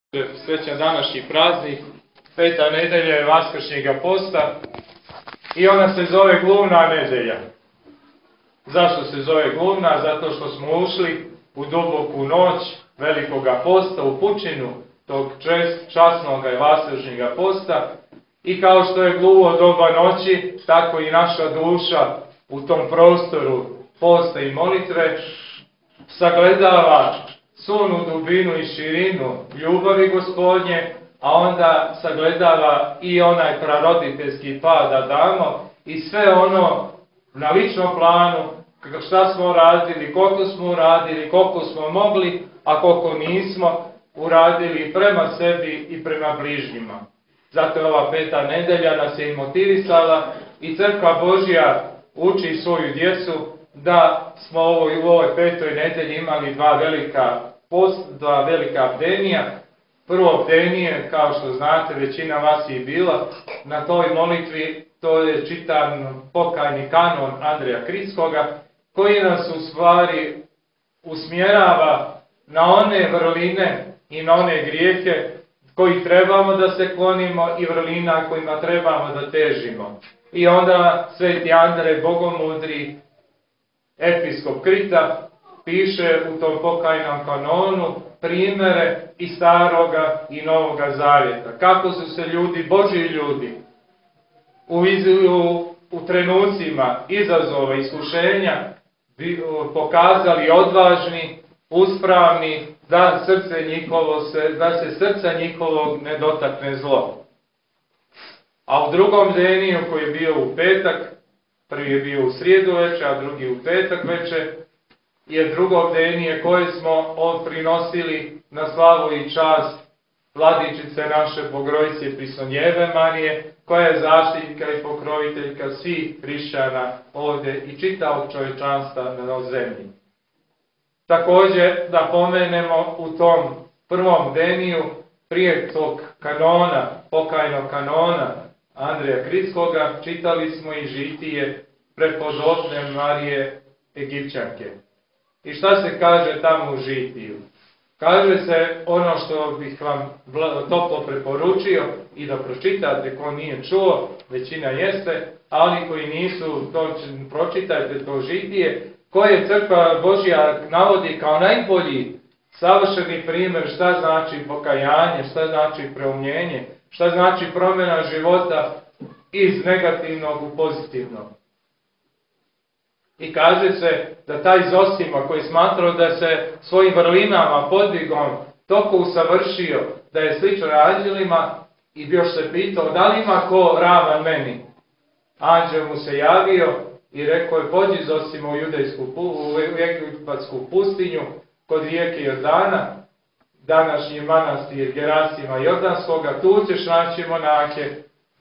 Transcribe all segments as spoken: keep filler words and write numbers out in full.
Srećan današnji praznik, peta nedelja je Vaskršnjega posta i ona se zove gluvna nedelja. Zašto se zove gluvna? Zato što smo ušli u duboku noć velikoga posta, u pučinu tog časnog i Vaskršnjega posta i kao što je gluvo doba noći, tako i naša duša u tom prostoru posta i molitve sagledava sunu dubinu i širinu ljubavi Gospodnje, a onda sagledava i onaj praroditeljski pad Adama i sve ono na ličnom planu, šta smo uradili, koliko smo uradili, koliko smo mogli, a koliko nismo uradili prema sebi i prema bližnjima. Zato je ova peta nedelja nas je i motivisala i Crkva Božja uči svoju djecu da smo u ovoj petoj nedelji imali dva velika post, dva velika bdenija. Prvo bdenije, kao što znate, većina vas je bila na toj molitvi, to je čitan pokajni kanon Andreja Kritskoga, koji nas u stvari usmjerava na one vrline i na one grijehe koji trebamo da se klonimo i vrlina kojima trebamo da težimo. I onda sveti Andrej Bogomudri, episkop Krita, piše u tom pokajnom kanonu primere i staroga i novoga zavjeta. Kako su se ljudi, Božji ljudi, u, u, u trenucima izazova, iskušenja pokazali odvažni, uspravni, da, srce njihovo se, da se srca njihovog ne dotakne zlo. A u drugom deniju koji je bio u petak, prvi je bio u srijedu večer, a drugi u petak večer, je drugo bdenije koje smo prinosili na slavu i čast Vladičice naše Bogorodice Prisonjeve Marije, koja je zaštitka i pokroviteljka svih hrišćana ovdje i čitavog čovječanstva na zemlji. Također da pomenemo u tom prvom bdeniju prije tog kanona, pokajnog kanona Andreja Kritskoga, čitali smo i žitije prepodobne Marije Egipćanke. I šta se kaže tamo u žitiju? Kaže se ono što bih vam toplo preporučio i da pročitate, ko nije čuo, većina jeste, ali koji nisu, to pročitajte to žitije, koje Crkva Božja navodi kao najbolji savršeni primjer šta znači pokajanje, šta znači preumljenje, šta znači promjena života iz negativnog u pozitivnog. I kaže se da taj Zosima koji smatrao da se svojim vrlinama, podvigom toliko usavršio, da je sličan anđelima i još se pitao da li ima ko ravan meni. Anđel mu se javio i rekao je pođi Zosima u judejsku, u egipatsku pustinju kod rijeke Jordana, današnji manastir Gerasima Jordanskoga, tu ćeš naći monahe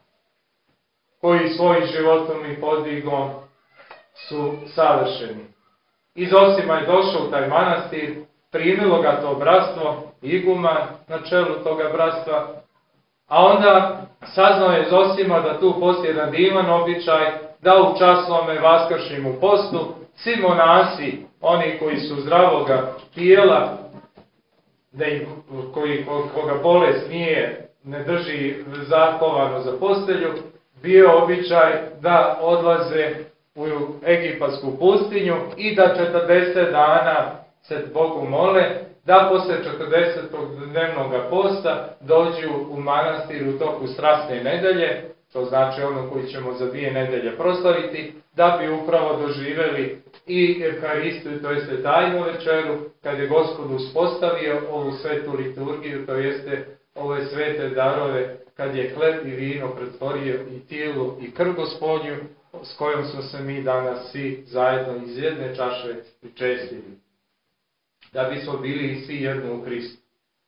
koji svojim životom i podvigom su savršeni. I Zosima je došao u taj manastir, primilo ga to bratstvo, iguman na čelu toga bratstva, a onda saznao je Zosima da tu postoji jedan divan običaj, da u časnome vaskršnjemu postu svi monasi, oni koji su zdravoga tijela, da im, koji, koga bolest nije, ne drži zakovano za postelju, bio običaj da odlaze u egipatsku pustinju i da četrdeset dana se Bogu mole, da posle četrdesetog dnevnog posta dođu u manastir u toku strasne nedelje, to znači ono koji ćemo za dvije nedelje proslaviti, da bi upravo doživjeli i Evharistiju, to jeste tajnu večeru, kad je Gospod uspostavio ovu svetu liturgiju, to jeste ove svete darove, kad je hleb i vino pretvorio i tijelo i krv Gospodnju, s kojom smo se mi danas svi zajedno iz jedne čaše pričestili. Da bismo bili i svi jedno u Hristu.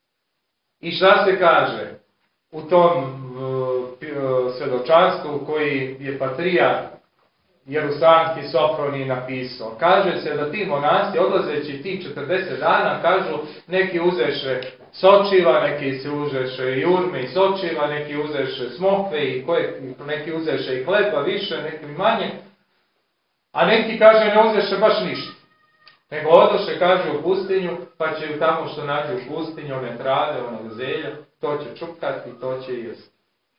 I šta se kaže u tom uh, svjedočanstvu koji je patrijarh Jerusalimski Sofronij napisao? Kaže se da ti monasi odlazeći tih četrdeset dana, kažu, neki uzeše sočiva, neki se uzeše jurme i sočiva, neki uzeše smokve i koje, neki uzeše i hleba više, neki manje, a neki, kaže, ne uzeše baš ništa. Nego odoše, kaže, u pustinju, pa će ju tamo što nađe u pustinju, one trave, onog zelja, to će čupkati, to će jesti.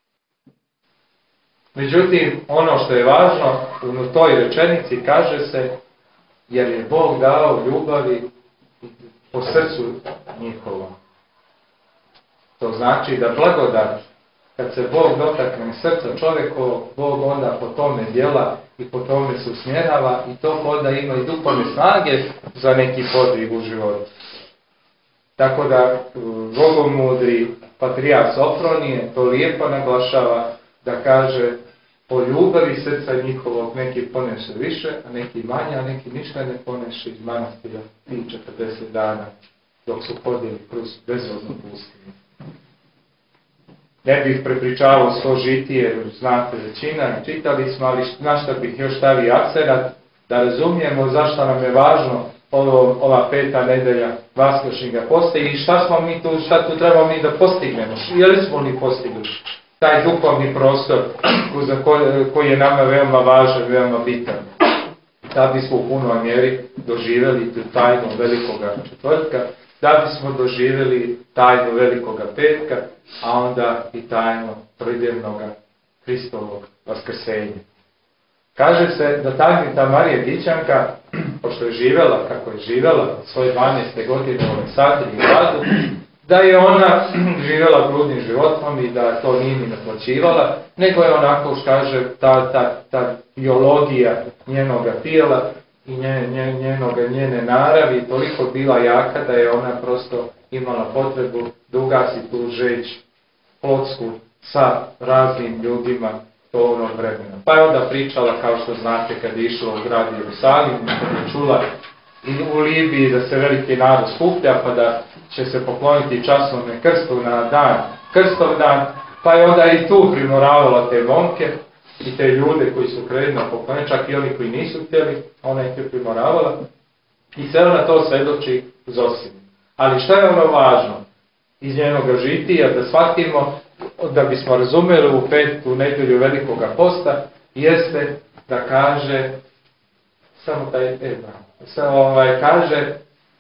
Međutim, ono što je važno, u toj rečenici kaže se, jer je Bog dao ljubavi po srcu njihovom. To znači da blagodat, kad se Bog dotakne srca čovjekovo, Bog onda po tome djela i po tome se usmjerava i to onda ima i duhovne snage za neki podvig u životu. Tako da bogomudri patrijarh Sofronije to lijepo naglašava da kaže po ljubavi srca njihovog neki poneše više, a neki manje, a neki ništa ne poneše iz manastira tih četrdeset dana dok su hodili kroz bezvodnu pustinju. Ne bih prepričavao svo žitije, jer znate većina, čitali smo, ali na što bih još stavio akcenat, da razumijemo zašto nam je važno ovo, ova peta nedelja Vaskršnjega posta i šta smo mi tu, šta tu trebamo mi da postignemo, je li smo li postigli taj duhovni prostor za koji, koji je nama veoma važan, veoma bitan. Da bismo u punoj mjeri doživjeli tu tajnu velikoga četvrtka, da bismo doživjeli tajnu velikoga petka, a onda i tajnu pridjevnoga Hristovog vaskrsenja. Kaže se da tajnita Marija Dičanka, pošto je živjela kako je živjela, svoje dvanaeste godine u Aleksandriji gradu, da je ona živjela grudnim životom i da to nije ni naplaćivala, nego je onako, što kaže, ta, ta, ta biologija njenoga tijela i nje, nje, njenoga, njene naravi toliko bila jaka da je ona prosto imala potrebu da ugasi tu žeđ plotsku sa raznim ljudima to onog vremena. Pa je onda pričala, kao što znate, kad je išla u grad Jerusalim, kad je čula i u Libiji da se veliki narod skuplja, pa da će se pokloniti časnome krstu na dan, krstov dan, pa je onda i tu primoravala te momke i te ljude koji su krenuli na poklonje, čak i oni koji nisu htjeli, ona ih je primoravala i sve ona to svedoči Zosimi. Ali šta je ono važno iz njenoga žitija, da shvatimo, da bismo razumjeli u petu nedjelju velikoga posta, jeste da kaže, samo taj Eba, ovaj, kaže,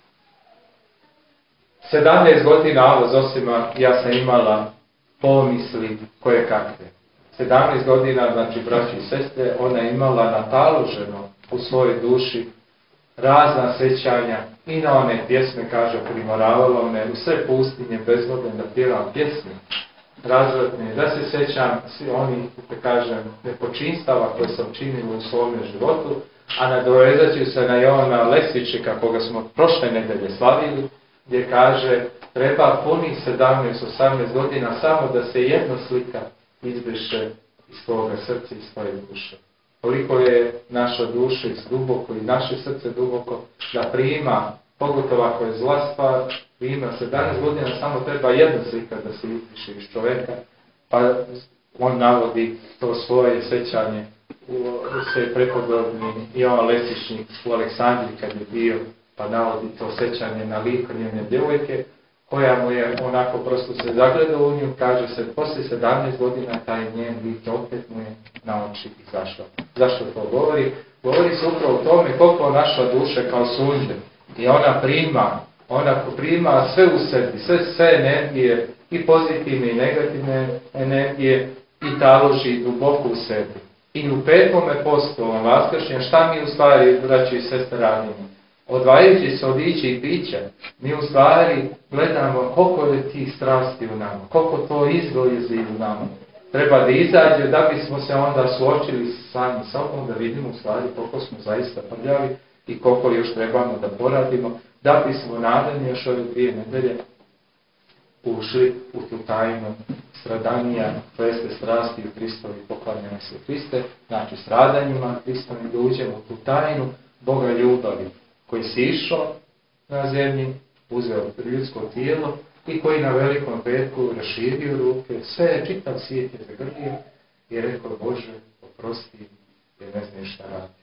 sedamnaest godina Ava Zosima ja sam imala pomisli koje kakve. sedamnaest godina, znači braći i sestre, ona je imala nataloženo u svojoj duši razna sećanja i na one pjesme, kaže, primoravala one u sve pustinje bezvodne da pjevam pjesme razvratne, da se sećam svi oni, da kažem, nepočinstava koje sam činila u svome životu, a nadovezat ću se na Jovana Lesvičeka, koga smo prošle nedelje slavili, gdje kaže, treba punih sedamnaest osamnaest godina samo da se jedna slika izbriše iz svoga srca i svoje duše. Koliko je naša duša duboko i naše srce duboko da prima, pogotovo ako je zla stvar, prima sedamnaest godina samo treba jedna slika da se izbriše iz čoveka, pa on navodi to svoje sećanje u sve prepodobni Jovan Lesvičnik u Aleksandriji kad je bio, pa navodi to sećanje na liko njene djevojke, koja mu je onako prosto se zagleda u nju, kaže se, poslije sedamnaest godina taj njen lik opet mu je na oči izašao. Zašto to govori? Govori se upravo o tome koliko naša duša kao sunđe i ona prima, ona prima sve u sebi, sve, sve energije, i pozitivne i negativne energije, i taloži duboko u sebi. I u petome postu, ovom vaskršnjem, šta mi u stvari, braći i sestre, radimo? Odvajajući se od ića i pića, mi u stvari gledamo koliko je tih strasti u nama, koliko to izglezi u nama. Treba da izađe da bismo se onda suočili sami sobom, da vidimo u stvari koliko smo zaista prljavi i koliko još trebamo da poradimo, da bismo nadalje još ove dvije nedelje ušli u tu tajnu stradanija, to jeste strasti u Hristovi, poklanjamo se Hriste, znači stradanjima Hristovim da uđemo u tu tajnu Boga ljubavi, koji si išao na zemlji, uzeo ljudsko tijelo i koji na velikom petku raširio ruke, sve je čitav svijet je zagrlio i rekao, Bože, oprosti, jer ne znaš šta radi.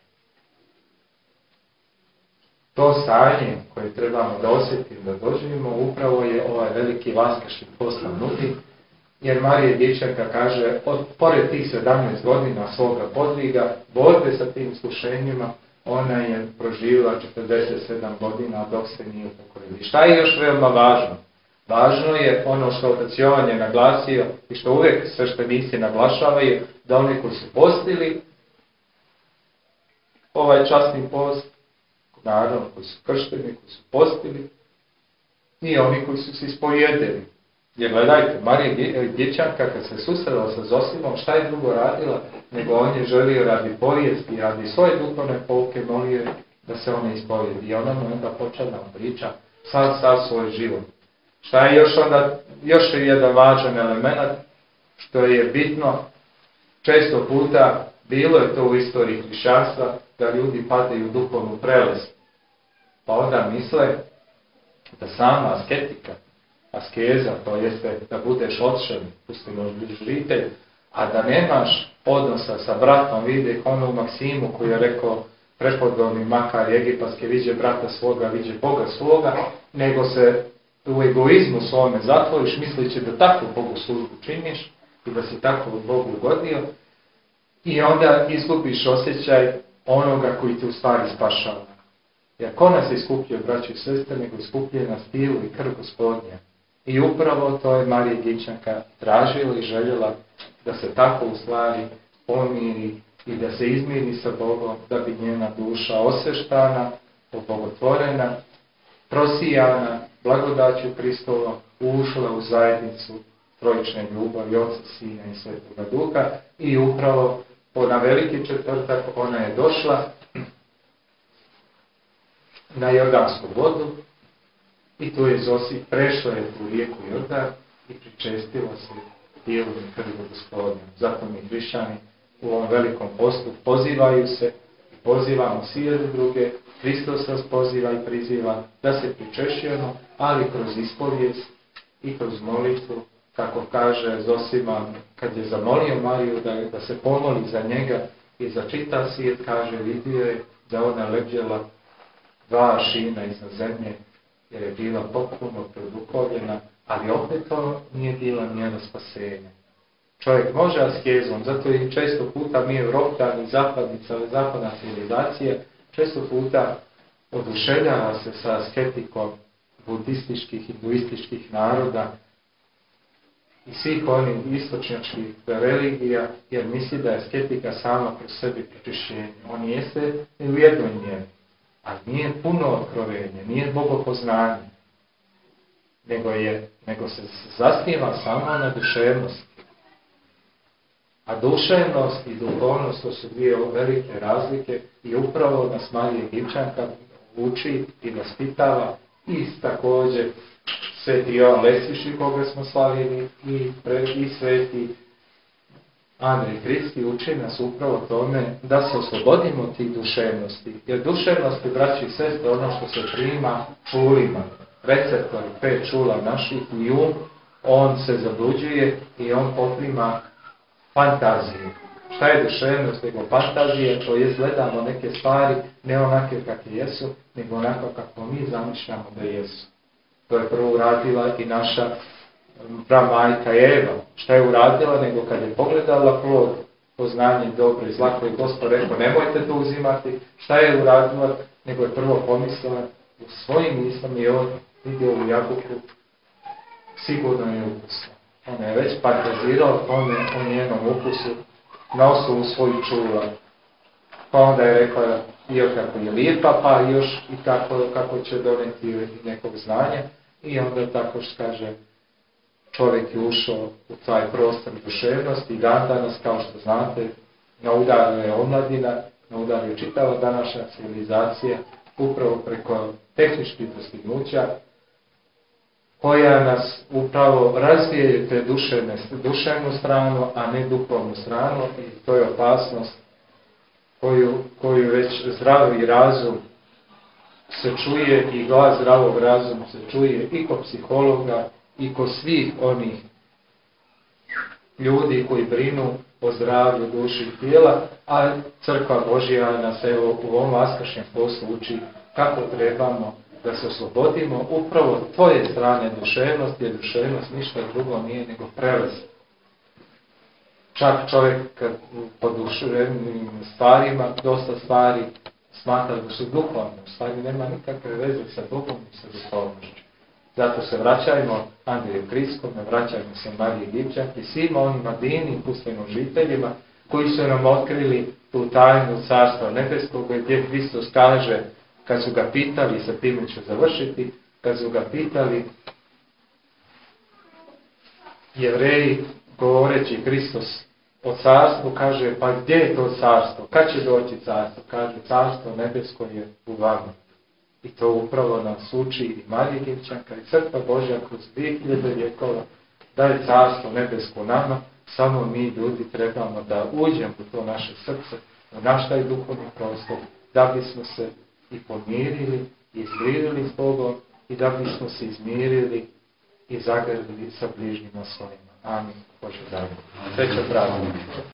To stanje koje trebamo da osjetimo, da doživimo, upravo je ovaj veliki vaskršnji post nam nudi, jer Marija Dječanka kaže, od, pored tih sedamnaest godina svoga podviga, borbe sa tim iskušenjima, ona je proživjela četrdeset sedam godina dok se nije upokojila. I šta je još veoma važno? Važno je ono što otac Jovan je naglasio i što uvijek sveštenici naglašavaju, da oni koji su postili ovaj časni post, naravno koji su kršteni, koji su postili, i oni koji su se ispovijedili. Jer gledajte, Marija Dječanka kad se susrela sa Zosimom, šta je drugo radila, nego on je želio radi povijesti, radi svoje duhovne pouke, molio da se ona ispovijedi. I ona mu onda počela nam priča sad, sad svoj život. Šta je još onda, još je jedan važan element, što je bitno, često puta bilo je to u istoriji hrišćanstva, da ljudi padaju u duhovnu prelest. Pa onda misle da sama asketika, askeza, to jeste da budeš očen, pustimo žitelj, a da nemaš odnosa sa bratom, vidi onu maksimu koju je rekao prepodobni Makar Egipatski, viđe brata svoga, viđe Boga svoga, nego se u egoizmu svome zatvoriš, misleći da tako Bogu službu činiš i da si tako Bogu ugodio, i onda izgubiš osjećaj onoga koji te u stvari spašava. Jer ko nas iskupljuje, braći i sestre, nego iskupljuje nas tijelo i krv Gospodnja. I upravo to je Marija Dječanka tražila i željela da se tako u stvari pomiri i da se izmiri sa Bogom, da bi njena duša osveštana, obogotvorena, prosijana blagodaću Hristova, ušla u zajednicu trojične ljubavi, Oca, Sina i Svetoga Duha, i upravo na veliki četvrtak ona je došla na Jordansku vodu i tu je Zosip, prešla je tu rijeku Jordan i pričestila se tijelom i krvlju Gospodnjom. Zato mi hrišćani u ovom velikom postu pozivaju se i pozivamo svi jedni druge, Hristos nas poziva i priziva da se pričešćujemo, ali kroz ispovijest i kroz molitvu, kako kaže Zosima, kad je zamolio Mariju da, da se pomoli za njega i za čitav svijet, kaže, vidio je da ona ležela dva aršina iznad zemlje, jer je bila potpuno produkovljena, ali opet to nije bila njena spasenja. Čovjek može askezom, zato i često puta mi Evropljani, zapadnica, zapadna civilizacija, često puta oduševljava se sa asketikom budističkih, hinduističkih naroda i svih onih istočnjačkih religija, jer misli da je asketika sama kroz sebi pročišćenje. On jeste u jednoj mjeri, ali nije puno otkrovenje, nije bogopoznanje, nego, je, nego se zasniva samo na duševnosti. A duševnost i duhovnost, to su dvije velike razlike, i upravo nas Marija Dječanka uči i vaspitava, i također Sveti Jovan Lesviši, koga smo slavili, i, i Sveti Andrej Kristi uči nas upravo tome da se oslobodimo tih duševnosti. Jer duševnosti, braći i sestre, ono što se prima čulima, receptor pet čula naših i um, on se zabluđuje i on poprima fantaziju. Šta je duševnost nego fantazija? To je, gledamo neke stvari ne onake kakve jesu, nego onako kako mi zamišljamo da jesu. To je prvo uradila i naša pramajka Eva. Šta je uradila? Nego kad je pogledala plod, poznanje dobro i zla, koji Gospod rekao, nemojte to uzimati. Šta je uradila? Nego je prvo pomislila u svojim mislama i on vidio u jabuku, sigurno je ukusno. Ona je već fantazirala o njenom ukusu na osnovu svojih čula. Pa onda je rekla i još kako je lijepa, pa još i kako, kako će doneti nekog znanja. I onda tako što kaže, čovjek je ušao u taj prostor duševnosti i dan danas, kao što znate, na udaru je omladina, na udaru je čitava današnja civilizacija, upravo preko tehničkih dostignuća, koja nas upravo razvije te duševne, duševnu stranu, a ne duhovnu stranu, i to je opasnost koju, koju već zdravi razum se čuje, i glas zdravog razuma se čuje i kod psihologa i kod svih onih ljudi koji brinu o zdravlju duši i tijela, a Crkva Božja nas evo u ovom vaskršnjem postu uči kako trebamo da se oslobodimo upravo tvoje strane duševnosti, jer duševnost ništa drugo nije nego prelest. Čak čovjek kad po duševnim stvarima dosta stvari smatrali da su duhovni, u stvari nema nikakve veze sa Bogom i sa duhovnošću. Zato se vraćajmo Andriju Kriskome, vraćajmo se Mariji Egipćanki, svima onim Madini, pustojnim žiteljima, koji su nam otkrili tu tajnu Carstva nebeskog, gdje Hristos kaže, kad su ga pitali, sa time ću završiti, kad su ga pitali Jevreji, govoreći Hristos o carstvu, kaže, pa gdje je to carstvo? Kad će doći carstvo? Kaže, carstvo nebesko je u vama. I to upravo nas uči i Marija Egipćanka i Crkva Božja kroz dvije hiljade vjekova, da je carstvo nebesko nama, samo mi ljudi trebamo da uđemo u to naše srce, u naš taj duhovni prostor, da bismo se i pomirili, i izmirili s Bogom, i da bismo se izmirili i zagrlili sa bližnjima svojima. Amin. Bože daj. Sreća pravda.